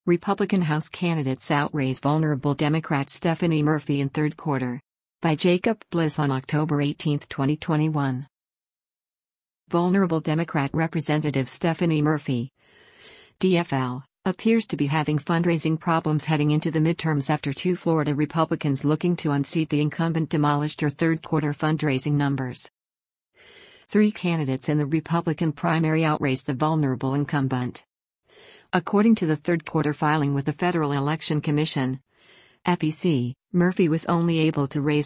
Republican House candidates outraise vulnerable Democrat Stephanie Murphy in third quarter. By Jacob Bliss on October 18, 2021. Vulnerable Democrat Representative Stephanie Murphy, DFL, appears to be having fundraising problems heading into the midterms after two Florida Republicans looking to unseat the incumbent demolished her third quarter fundraising numbers. Three candidates in the Republican primary outraised the vulnerable incumbent. According to the third quarter filing with the Federal Election Commission, FEC, Murphy was only able to raise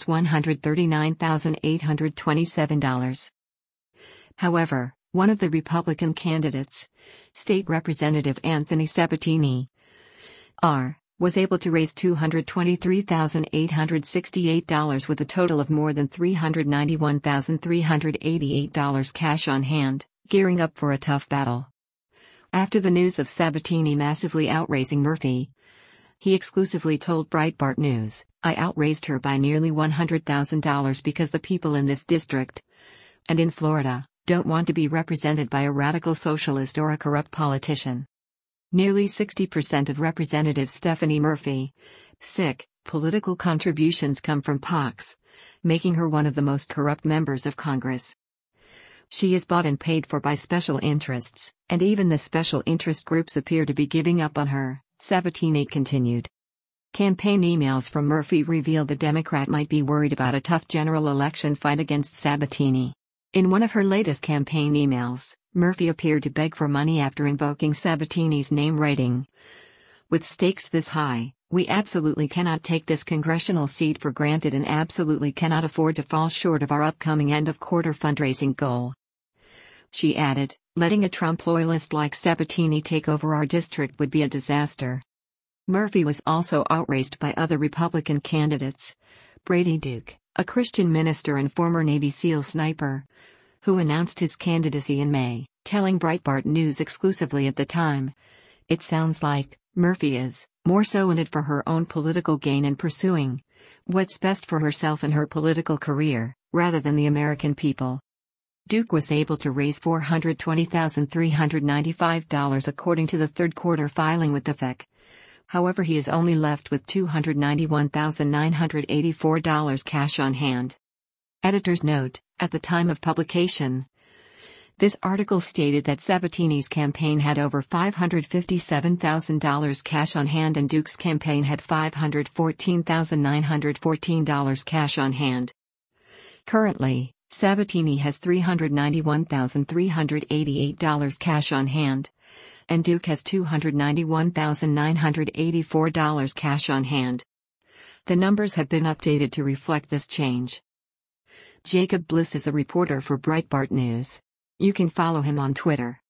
$139,827. However, one of the Republican candidates, State Representative Anthony Sabatini, R., was able to raise $223,868 with a total of more than $391,388 cash on hand, gearing up for a tough battle. After the news of Sabatini massively outraising Murphy, he exclusively told Breitbart News, "I outraised her by nearly $100,000 because the people in this district, and in Florida, don't want to be represented by a radical socialist or a corrupt politician." Nearly 60% of Representative Stephanie Murphy, SIC, political contributions come from POCs, making her one of the most corrupt members of Congress. She is bought and paid for by special interests, and even the special interest groups appear to be giving up on her, Sabatini continued. Campaign emails from Murphy reveal the Democrat might be worried about a tough general election fight against Sabatini. In one of her latest campaign emails, Murphy appeared to beg for money after invoking Sabatini's name, writing, "With stakes this high, we absolutely cannot take this congressional seat for granted and absolutely cannot afford to fall short of our upcoming end-of-quarter fundraising goal." She added, "Letting a Trump loyalist like Sabatini take over our district would be a disaster." Murphy was also outraised by other Republican candidates. Brady Duke, a Christian minister and former Navy SEAL sniper, who announced his candidacy in May, telling Breitbart News exclusively at the time, "It sounds like Murphy is more so in it for her own political gain and pursuing what's best for herself and her political career, rather than the American people." Duke was able to raise $420,395 according to the third quarter filing with the FEC. However, he is only left with $291,984 cash on hand. Editor's note: at the time of publication, this article stated that Sabatini's campaign had over $557,000 cash on hand and Duke's campaign had $514,914 cash on hand. Currently, Sabatini has $391,388 cash on hand, and Duke has $291,984 cash on hand. The numbers have been updated to reflect this change. Jacob Bliss is a reporter for Breitbart News. You can follow him on Twitter